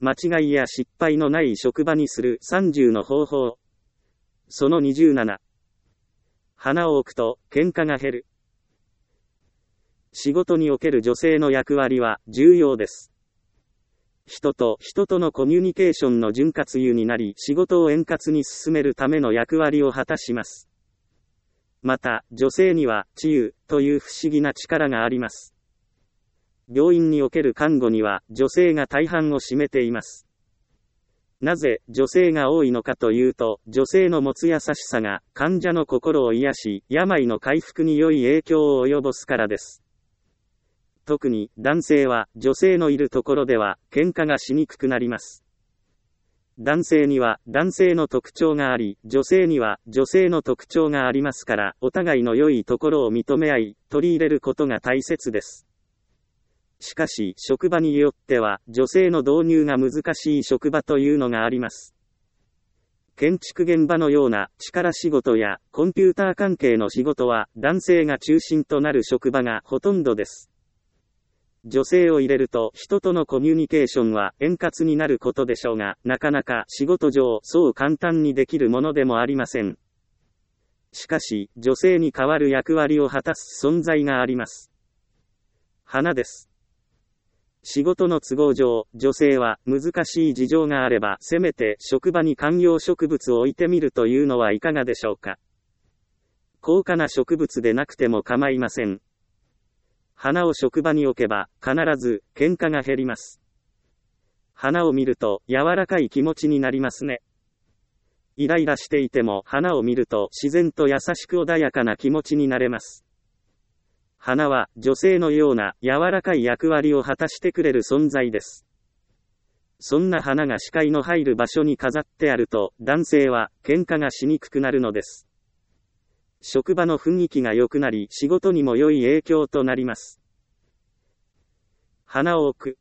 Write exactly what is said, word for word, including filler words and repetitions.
間違いや失敗のない職場にするさんじゅうの方法。そのにじゅうなな。花を置くと喧嘩が減る。仕事における女性の役割は重要です。人と人とのコミュニケーションの潤滑油になり、仕事を円滑に進めるための役割を果たします。また、女性には治癒という不思議な力があります。病院における看護には女性が大半を占めています。なぜ女性が多いのかというと、女性の持つ優しさが患者の心を癒し、病の回復に良い影響を及ぼすからです。特に男性は女性のいるところでは喧嘩がしにくくなります。男性には男性の特徴があり、女性には女性の特徴がありますから、お互いの良いところを認め合い、取り入れることが大切です。しかし、職場によっては、女性の導入が難しい職場というのがあります。建築現場のような力仕事やコンピューター関係の仕事は、男性が中心となる職場がほとんどです。女性を入れると、人とのコミュニケーションは円滑になることでしょうが、なかなか仕事上、そう簡単にできるものでもありません。しかし、女性に代わる役割を果たす存在があります。花です。仕事の都合上、女性は難しい事情があれば、せめて職場に観葉植物を置いてみるというのはいかがでしょうか。高価な植物でなくても構いません。花を職場に置けば、必ず喧嘩が減ります。花を見ると柔らかい気持ちになりますね。イライラしていても花を見ると自然と優しく穏やかな気持ちになれます。花は女性のような柔らかい役割を果たしてくれる存在です。そんな花が視界の入る場所に飾ってあると、男性は喧嘩がしにくくなるのです。職場の雰囲気が良くなり、仕事にも良い影響となります。花を置く。